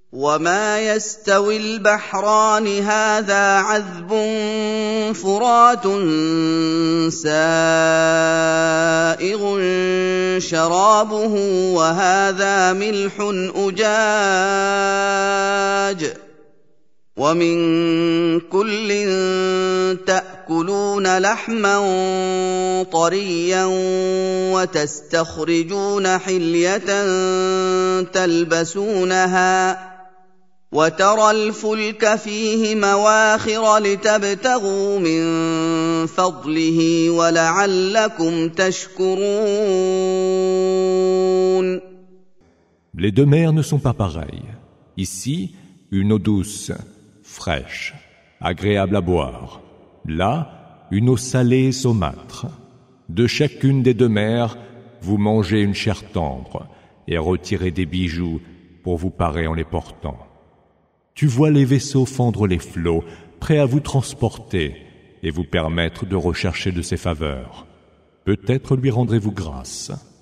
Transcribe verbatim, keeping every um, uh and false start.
وما يستوي البحران هذا عذب فرات سائغ شرابه وهذا ملح أجاج ومن كل تأكلون لحما طريا وتستخرجون حلية تلبسونها وترى الفلك فيه مواخر لتبتغوا من فضله ولعلكم تشكرون. Les deux mers ne sont pas pareilles. Ici, une eau douce, fraîche, agréable à boire. Là, une eau salée et saumâtre. De chacune des deux mers, vous mangez une chair tendre et retirez des bijoux pour vous parer en les portant. Tu vois les vaisseaux fendre les flots, prêts à vous transporter et vous permettre de rechercher de ses faveurs. Peut-être lui rendrez-vous grâce.